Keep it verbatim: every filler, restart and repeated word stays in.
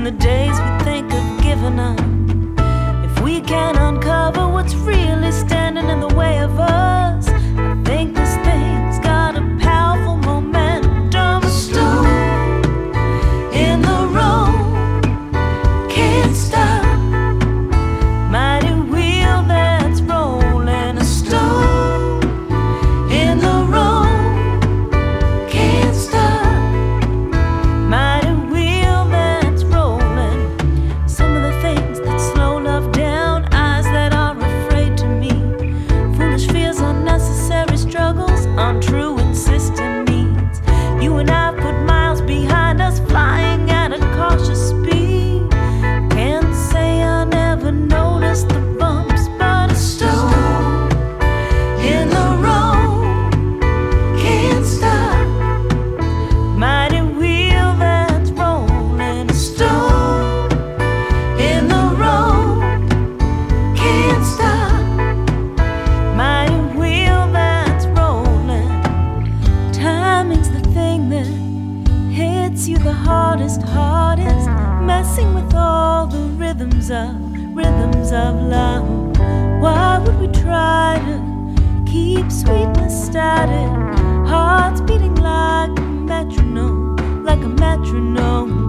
the days we think of giving up. If we can uncover what's really standing in the way of us, I think this thing's got a powerful momentum. A stone in the road can't stop. Mighty wheel that's rolling. A stone in the road can't stop. Mighty wheel that's rolling. Some of the things that slow love down, eyes that are afraid to meet, foolish fears, unnecessary struggles, untrue insistent needs. You and I put miles behind us, flying at a cautious speed. Can't say I never noticed the bumps, but a stone in the road can't stop. Mighty wheel that's rolling. A stone in the road can't stop. Mighty wheel that's rolling. Timing's the thing that hits you the hardest, hardest, messing with all the rhythms of, rhythms of love. Why would we try to keep sweetness static? Hearts beating like a metronome, like a metronome.